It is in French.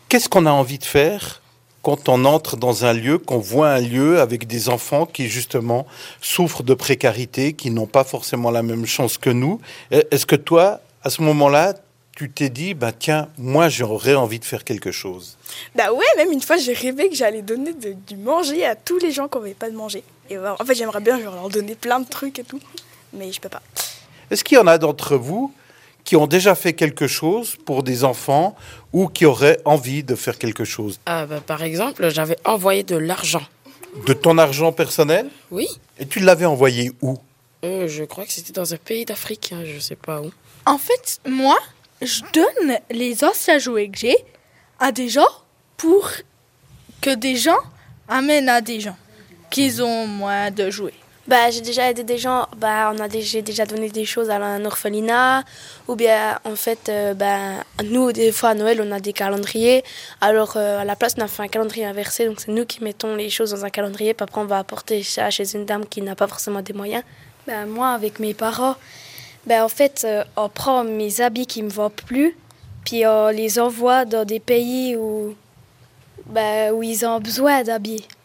Qu'est-ce qu'on a envie de faire quand on entre dans un lieu, qu'on voit un lieu avec des enfants qui justement souffrent de précarité, qui n'ont pas forcément la même chance que nous? Est-ce que toi, à ce moment-là, tu t'es dit, tiens, moi j'aurais envie de faire quelque chose? Bah ouais, même une fois j'ai rêvé que j'allais donner du manger à tous les gens qui n'avaient pas de manger. Et en fait j'aimerais bien leur donner plein de trucs et tout, mais je peux pas. Est-ce qu'il y en a d'entre vous qui ont déjà fait quelque chose pour des enfants ou qui auraient envie de faire quelque chose? Par exemple, j'avais envoyé de l'argent. De ton argent personnel? Oui. Et tu l'avais envoyé où? Je crois que c'était dans un pays d'Afrique, je sais pas où. En fait, moi, je donne les os à jouer que j'ai à des gens pour que des gens amènent à des gens qui ont moins de jouets. J'ai déjà aidé des gens, j'ai déjà donné des choses à un orphelinat, ou bien en fait, nous des fois à Noël on a des calendriers, alors à la place on a fait un calendrier inversé, donc c'est nous qui mettons les choses dans un calendrier, puis après on va apporter ça chez une dame qui n'a pas forcément des moyens. Moi avec mes parents, en fait on prend mes habits qui me vont plus, puis on les envoie dans des pays où ils ont besoin d'habits.